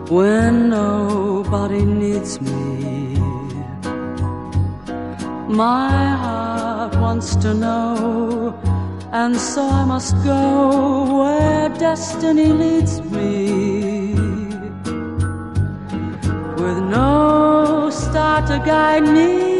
when nobody needs me. My heart wants to know, and so I must go where destiny leads me. With no star to guide me,